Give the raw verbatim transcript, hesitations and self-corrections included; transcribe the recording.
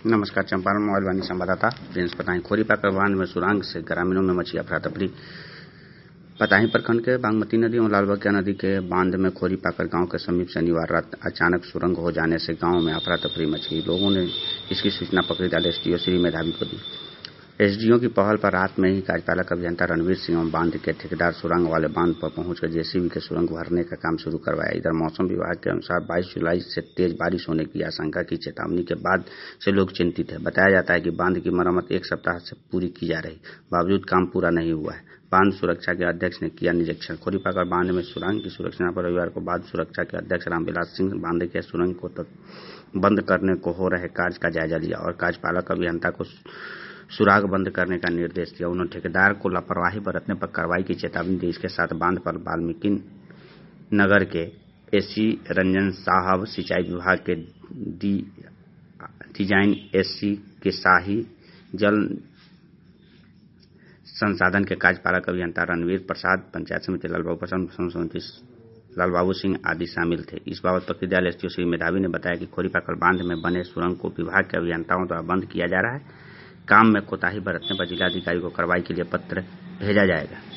नमस्कार। चंपारण मोबाइल वाणी संवाददाता प्रिंस पताही। खोरी पाकर बांध में सुरंग से ग्रामीणों में मची अफरा तफरी। पताही प्रखंड के बागमती नदी और लालबगिया नदी के बांध में खोरी पाकर गांव के समीप शनिवार रात अचानक सुरंग हो जाने से गांव में अफरा तफरी मच गई। लोगों ने इसकी सूचना पकड़ीदार एसडीओ श्री मेधावी को दी। एसडीओ की पहल पर रात में ही कार्यपालक अभियंता रणवीर सिंह और बांध के ठेकेदार सुरंग वाले बांध पर पहुंचकर जेसीबी के सुरंग भरने का काम शुरू करवाया। इधर मौसम विभाग के अनुसार बाईस जुलाई से तेज बारिश होने की आशंका की चेतावनी के बाद से लोग चिंतित है। बताया जाता है कि बांध की मरम्मत एक सप्ताह से पूरी की जा रही, बावजूद काम पूरा नहीं हुआ है। बांध सुरक्षा के अध्यक्ष ने किया निरीक्षण। खोरी पाकर बांध में सुरंग की सुरक्षा पर रविवार को बांध सुरक्षा के अध्यक्ष रामविलास सिंह बांध के सुरंग को बंद करने को हो रहे कार्य का जायजा लिया और कार्यपालक अभियंता को सुराग बंद करने का निर्देश दिया। उन्होंने ठेकेदार को लापरवाही बरतने पर कार्रवाई की चेतावनी दी। इसके साथ बांध पर वाल्मीकि नगर के एसी रंजन साहब, सिंचाई विभाग के डी डिजाइन एससी के शाही, जल संसाधन के कार्यपालक अभियंता रणवीर प्रसाद, पंचायत समिति लालबाबू प्रसाद, समिति लालबाबू सिंह आदि शामिल थे। इस बाबत पकड़ीदार एसडीओ श्री मेधावी ने बताया कि खोरी पाकर बांध में बने सुरंग को विभाग के अभियंताओं द्वारा बंद किया जा रहा है। काम में कोताही बरतने पर जिलाधिकारी को कार्रवाई के लिए पत्र भेजा जाएगा।